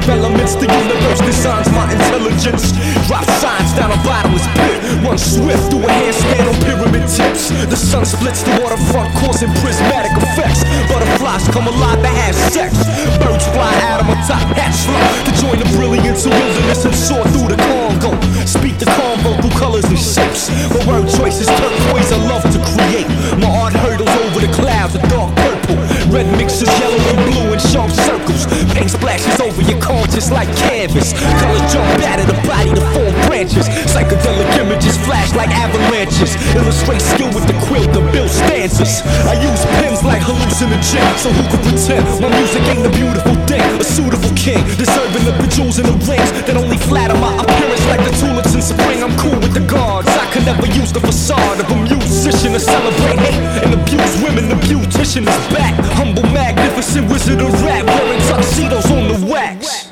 developments. The universe designs my intelligence. Drop signs down a bottomless pit. Run swift through a handstand on pyramid tips. The sun splits the waterfront, causing prismatic effects. Butterflies come alive to have sex. Birds fly out of my top hat slump to join the brilliance of wilderness and soar through the Congo. Speak the convo through colors and shapes. My word choice is turquoise, I love to create. My art hurdles over the clouds of dark purple. Red mixes yellow and blue in sharp circles. Paint splashes over your conscience like canvas. Colors jump out of the body to form branches. Psychedelic images flash like avalanches. Illustrate skill with the quill to build stanzas. I use pens like hallucinogen. So who could pretend my music ain't a beautiful thing? A suitable king, deserving of the jewels and the rings that only flatter my appearance like the tulips in spring. I'm cool with the gods. I can never use the facade of a musician to celebrate hate and abuse women. The beautician is back. Humble, magnificent wizard of rap, wearing tuxedos on the wax.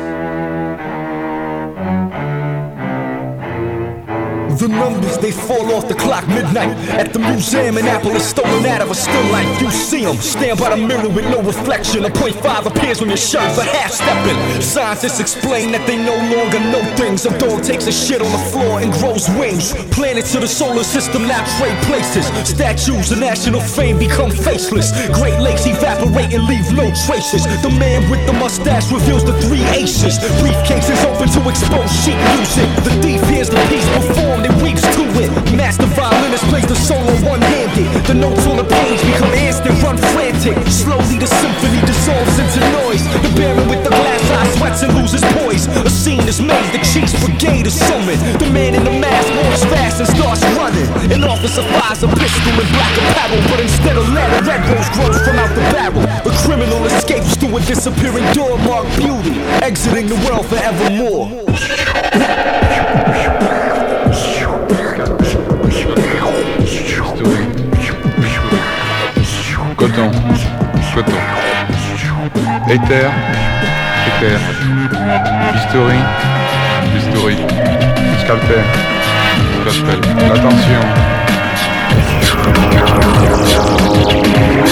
The numbers, they fall off the clock midnight. At the museum, an apple is stolen out of a still life. You see them, stand by the mirror with no reflection. A 0.5 appears on your shirt for half-stepping. Scientists explain that they no longer know things. A dog takes a shit on the floor and grows wings. Planets of the solar system now trade places. Statues of national fame become faceless. Great Lakes evaporate and leave no traces. The man with the mustache reveals the 3 aces. Briefcase is open to expose sheet music. The thief hears the piece performed and weeps to it. Master violinist plays the solo one-handed. The notes on the page become instant, run frantic. Slowly the symphony dissolves into noise. The baron with the glass eye sweats and loses poise. A scene is made, the Chiefs Brigade is summoned. The man in the mask walks fast and starts running. An officer fires a pistol in black apparel, but instead of lead, a red rose grows from out the barrel. The criminal escapes through a disappearing door marked beauty, exiting the world forevermore. Coton, coton. Éther, éther. History, history. Scalpel, scalpel. Attention.